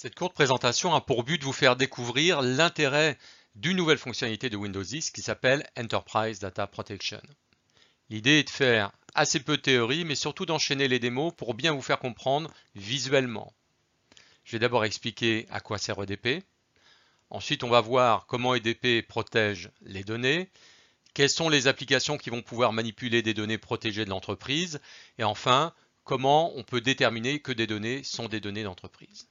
Cette courte présentation a pour but de vous faire découvrir l'intérêt d'une nouvelle fonctionnalité de Windows 10 qui s'appelle Enterprise Data Protection. L'idée est de faire assez peu de théorie, mais surtout d'enchaîner les démos pour bien vous faire comprendre visuellement. Je vais d'abord expliquer à quoi sert EDP. Ensuite, on va voir comment EDP protège les données, quelles sont les applications qui vont pouvoir manipuler des données protégées de l'entreprise, et enfin, comment on peut déterminer que des données sont des données d'entreprise.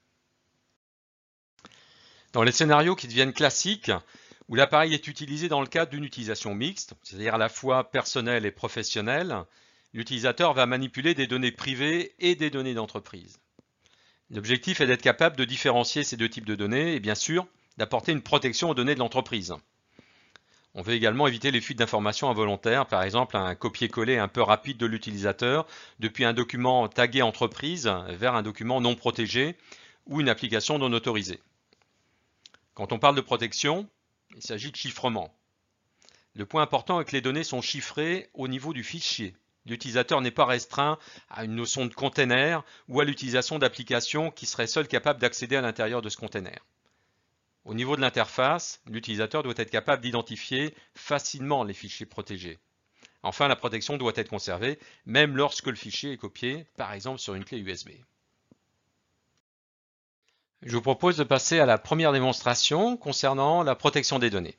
Dans les scénarios qui deviennent classiques, où l'appareil est utilisé dans le cadre d'une utilisation mixte, c'est-à-dire à la fois personnelle et professionnelle, l'utilisateur va manipuler des données privées et des données d'entreprise. L'objectif est d'être capable de différencier ces deux types de données et bien sûr d'apporter une protection aux données de l'entreprise. On veut également éviter les fuites d'informations involontaires, par exemple un copier-coller un peu rapide de l'utilisateur depuis un document tagué entreprise vers un document non protégé ou une application non autorisée. Quand on parle de protection, il s'agit de chiffrement. Le point important est que les données sont chiffrées au niveau du fichier. L'utilisateur n'est pas restreint à une notion de container ou à l'utilisation d'applications qui seraient seules capables d'accéder à l'intérieur de ce container. Au niveau de l'interface, l'utilisateur doit être capable d'identifier facilement les fichiers protégés. Enfin, la protection doit être conservée même lorsque le fichier est copié, par exemple sur une clé USB. Je vous propose de passer à la première démonstration concernant la protection des données.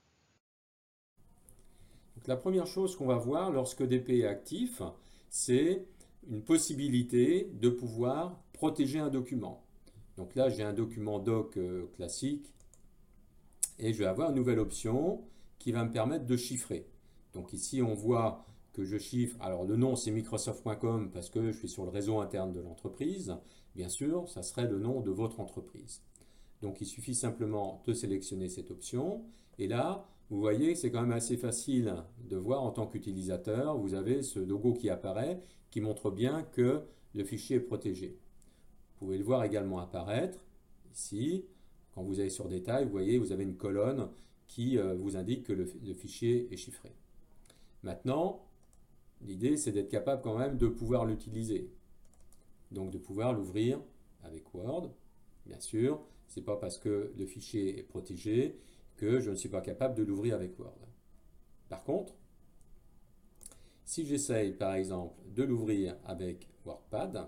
Donc, la première chose qu'on va voir lorsque EDP est actif, c'est une possibilité de pouvoir protéger un document. Donc là, j'ai un document doc classique et je vais avoir une nouvelle option qui va me permettre de chiffrer. Donc ici, on voit que je chiffre. Alors le nom, c'est microsoft.com parce que je suis sur le réseau interne de l'entreprise. Bien sûr, ça serait le nom de votre entreprise. Donc il suffit simplement de sélectionner cette option. Et là, vous voyez que c'est quand même assez facile de voir en tant qu'utilisateur. Vous avez ce logo qui apparaît qui montre bien que le fichier est protégé. Vous pouvez le voir également apparaître ici. Quand vous allez sur détail, vous voyez, vous avez une colonne qui vous indique que le fichier est chiffré. Maintenant, l'idée c'est d'être capable quand même de pouvoir l'utiliser. Donc de pouvoir l'ouvrir avec Word. Bien sûr, ce n'est pas parce que le fichier est protégé que je ne suis pas capable de l'ouvrir avec Word. Par contre, si j'essaye par exemple de l'ouvrir avec WordPad,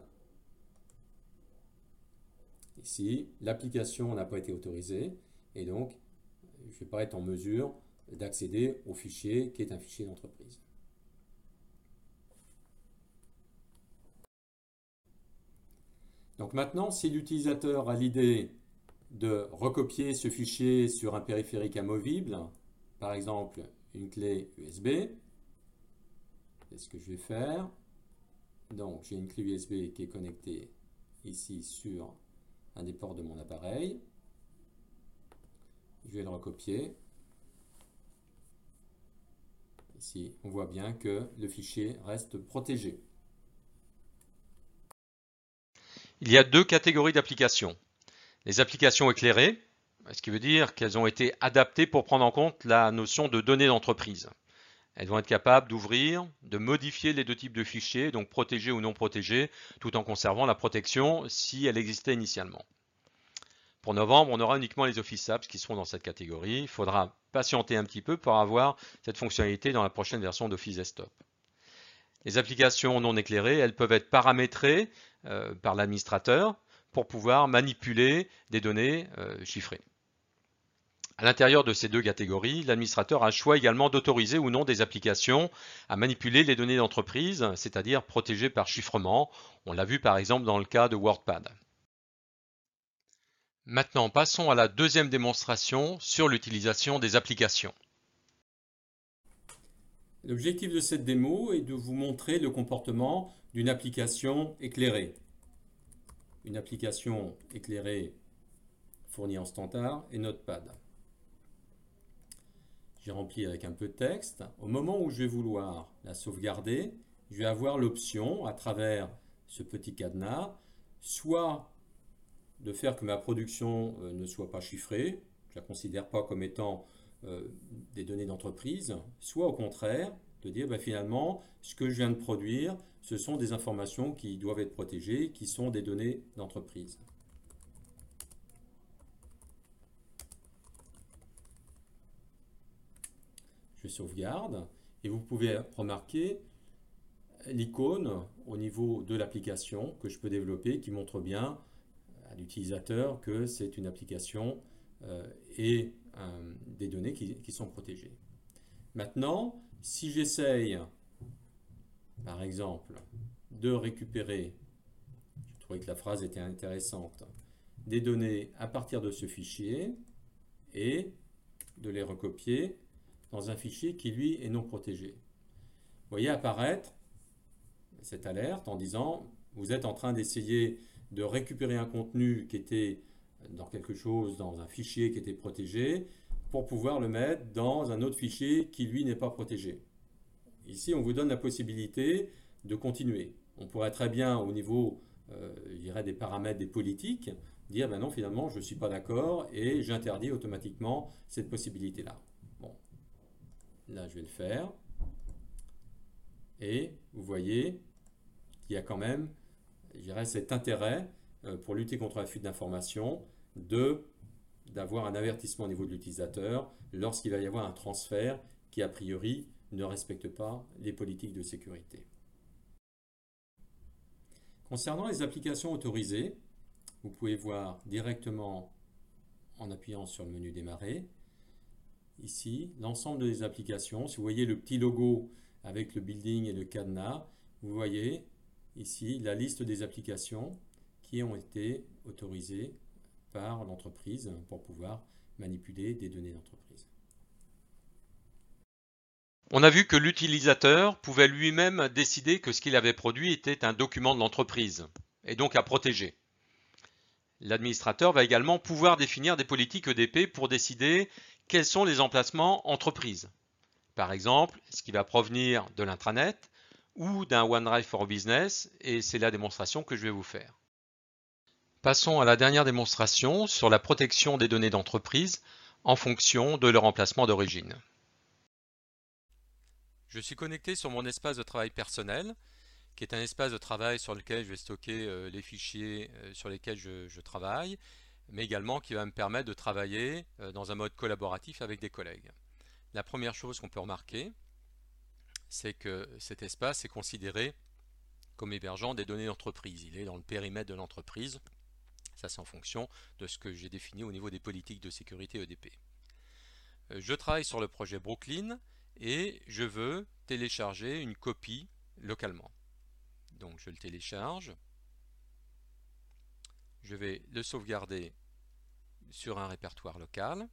ici, l'application n'a pas été autorisée et donc je ne vais pas être en mesure d'accéder au fichier qui est un fichier d'entreprise. Donc maintenant, si l'utilisateur a l'idée de recopier ce fichier sur un périphérique amovible, par exemple une clé USB, c'est ce que je vais faire. Donc j'ai une clé USB qui est connectée ici sur un des ports de mon appareil. Je vais le recopier. Ici, on voit bien que le fichier reste protégé. Il y a deux catégories d'applications. Les applications éclairées, ce qui veut dire qu'elles ont été adaptées pour prendre en compte la notion de données d'entreprise. Elles vont être capables d'ouvrir, de modifier les deux types de fichiers, donc protégés ou non protégés, tout en conservant la protection si elle existait initialement. Pour novembre, on aura uniquement les Office Apps qui seront dans cette catégorie. Il faudra patienter un petit peu pour avoir cette fonctionnalité dans la prochaine version d'Office Desktop. Les applications non éclairées, elles peuvent être paramétrées par l'administrateur pour pouvoir manipuler des données chiffrées. À l'intérieur de ces deux catégories, l'administrateur a le choix également d'autoriser ou non des applications à manipuler les données d'entreprise, c'est-à-dire protégées par chiffrement. On l'a vu par exemple dans le cas de WordPad. Maintenant, passons à la deuxième démonstration sur l'utilisation des applications. L'objectif de cette démo est de vous montrer le comportement d'une application éclairée. Une application éclairée fournie en standard et Notepad. J'ai rempli avec un peu de texte. Au moment où je vais vouloir la sauvegarder, je vais avoir l'option, à travers ce petit cadenas, soit de faire que ma production ne soit pas chiffrée, je ne la considère pas comme étant des données d'entreprise, soit au contraire, de dire finalement, ce que je viens de produire, ce sont des informations qui doivent être protégées, qui sont des données d'entreprise. Je sauvegarde et vous pouvez remarquer l'icône au niveau de l'application que je peux développer qui montre bien à l'utilisateur que c'est une application et des données qui sont protégées. Maintenant, si j'essaye, par exemple, de récupérer, je trouvais que la phrase était intéressante, des données à partir de ce fichier et de les recopier dans un fichier qui, lui, est non protégé. Vous voyez apparaître cette alerte en disant vous êtes en train d'essayer de récupérer un contenu qui était dans quelque chose, dans un fichier qui était protégé, pour pouvoir le mettre dans un autre fichier qui, lui, n'est pas protégé. Ici, on vous donne la possibilité de continuer. On pourrait très bien, au niveau, je dirais, des paramètres des politiques, dire ben non, finalement, je ne suis pas d'accord et j'interdis automatiquement cette possibilité-là. Bon, là, je vais le faire. Et vous voyez qu'il y a quand même, je dirais, cet intérêt pour lutter contre la fuite d'informations d'avoir un avertissement au niveau de l'utilisateur lorsqu'il va y avoir un transfert qui, a priori, ne respecte pas les politiques de sécurité. Concernant les applications autorisées, vous pouvez voir directement en appuyant sur le menu démarrer, ici, l'ensemble des applications. Si vous voyez le petit logo avec le building et le cadenas, vous voyez ici la liste des applications qui ont été autorisées par l'entreprise pour pouvoir manipuler des données d'entreprise. On a vu que l'utilisateur pouvait lui-même décider que ce qu'il avait produit était un document de l'entreprise et donc à protéger. L'administrateur va également pouvoir définir des politiques EDP pour décider quels sont les emplacements entreprises. Par exemple, ce qui va provenir de l'intranet ou d'un OneDrive for Business, et c'est la démonstration que je vais vous faire. Passons à la dernière démonstration sur la protection des données d'entreprise en fonction de leur emplacement d'origine. Je suis connecté sur mon espace de travail personnel, qui est un espace de travail sur lequel je vais stocker les fichiers sur lesquels je travaille, mais également qui va me permettre de travailler dans un mode collaboratif avec des collègues. La première chose qu'on peut remarquer, c'est que cet espace est considéré comme hébergeant des données d'entreprise. Il est dans le périmètre de l'entreprise. Ça, c'est en fonction de ce que j'ai défini au niveau des politiques de sécurité EDP. Je travaille sur le projet Brooklyn et je veux télécharger une copie localement. Donc je le télécharge. Je vais le sauvegarder sur un répertoire local.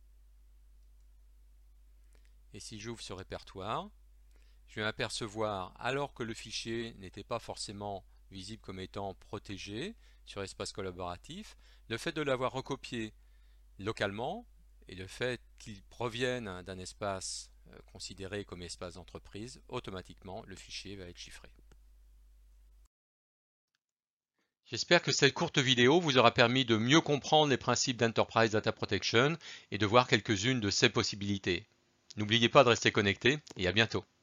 Et si j'ouvre ce répertoire, je vais m'apercevoir, alors que le fichier n'était pas forcément visible comme étant protégé sur espace collaboratif, le fait de l'avoir recopié localement et le fait qu'il provienne d'un espace considéré comme espace d'entreprise, automatiquement le fichier va être chiffré. J'espère que cette courte vidéo vous aura permis de mieux comprendre les principes d'Enterprise Data Protection et de voir quelques-unes de ces possibilités. N'oubliez pas de rester connecté et à bientôt.